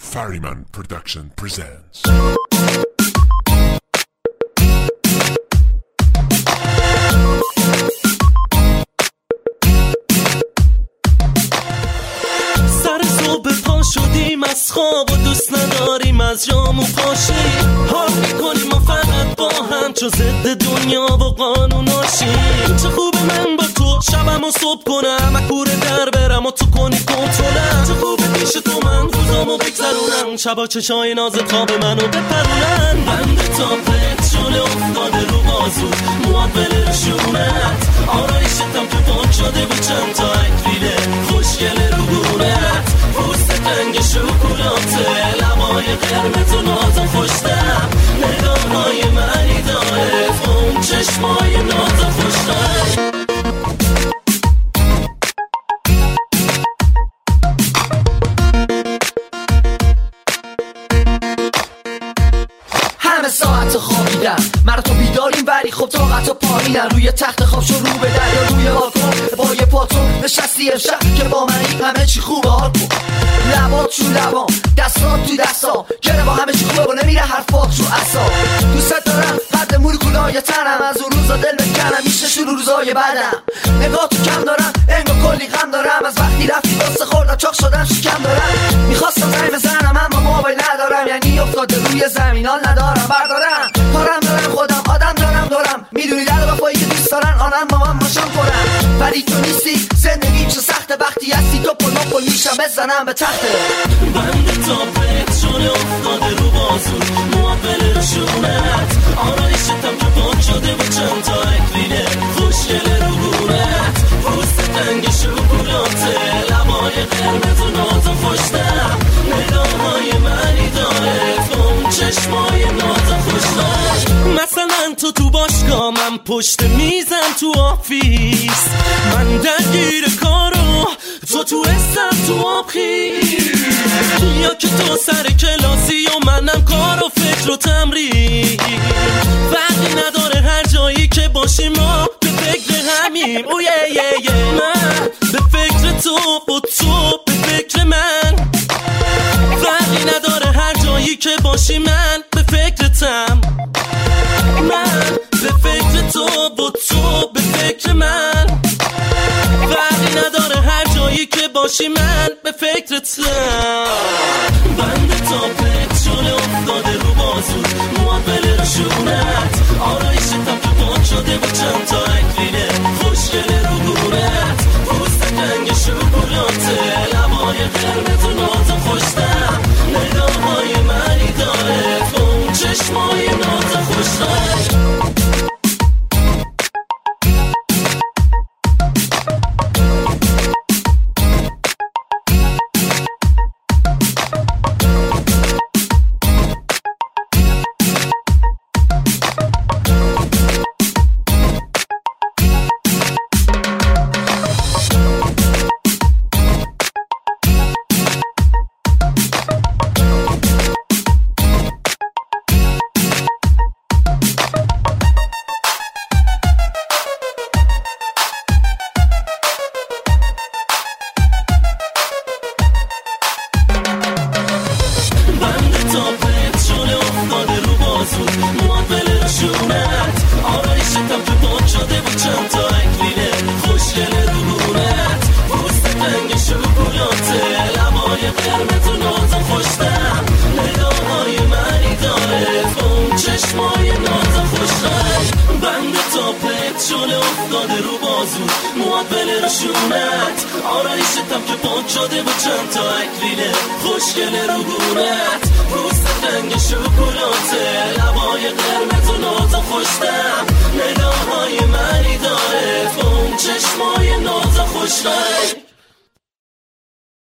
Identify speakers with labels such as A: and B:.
A: Ferryman Production presents.
B: سر صبح پا شدیم از خواب و دوست نداریم از جامون پاشیم. حال میکنیم ما فقط با هم چو ضد دنیا و قانوناشیم. چه خوبه من با تو شبم و صبح کنم مکوره در برم و تو کنی کنترلم. چه خوبه پیش تو من روزامو بگذرونم شبا چشای نازت خواب منو بپرونن. بند تا پت شله افتاده رو بازو مواد بله رو شونت آرایشتم که پاک شده و چند تا اکریله خوشگله رو گونت پوست تنگ شکلاته لبای قرمز و نازم خوشتم نگاه های منی داره اون چشمای نازم خوشتم.
C: ساعت خوابیدم مرا تو بیداریم ولی خب طاقت پایینم. روی تخت خواب شروع به دریا روی بالکن با یه پاتو نشستی امشب که با منی همه چی خوبه. حال کن لبات تو لبام دستات تو دستا که با همه چی خوبه و نمیره حرفات تو اصاب. دوست دارم قد مولکولای تنم از اون روزا دل بکنم میشه شروع روزای بعدم. نگاه تو کم دارم انگار کلی غم دارم از وقتی رفتی واسه خوردم چاق شدم شکم دارم. میخواستم زنگ بزنم اما موبایل ندارم یعنی افتاده روی زمین حال ندارم بردارم کارم دارم خودم آدم دارم میدونی در وفایی که دوست دارن آنم با من ماشم کنم ولی تو نیستی زندگیم چه سخته وقتی هستی تو پل میشم بزنم به تخته.
B: بند تا پت شده افتاده رو بازو موبایل رو شونت آرایشتم که پاک شده و چند تا اکریله خوشگله رو گونت پوست تنگ شکلاته لبای قرمز و نازم خوشتم نگاه های منی داره اون چشمای نازم خوشتم. مثلا تو باشگاه من پشت میزم تو آفیس من درگیر کارو تو استم تو آبخیز یا که تو سر کلاسی و منم کار و فکر و تمرین فرقی نداره هر جایی که باشیم ما به فکر همیم. من به فکر تو و تو به فکر من فرقی نداره هر جایی که باشی من به فکرتم. من به فکر تو و تو به فکر من فرقی نداره هر جایی که باشی من به فکرتم. بند تا پت شله افتاده رو بازو مواد بله رو شونت آرایشتم که پاک شده و چند تا اکریله خوشگله رو گونت پوست تنگ شکلاته لبای قرمز و نازم خوشتم نگاه های منی داره اون چشمای نازم خوشتم. آرایشتم که پاک شده و چند تا اکریله خوشگله رو گونت پوست رنگ شکلاته لبای قرمز و نازم خوشتم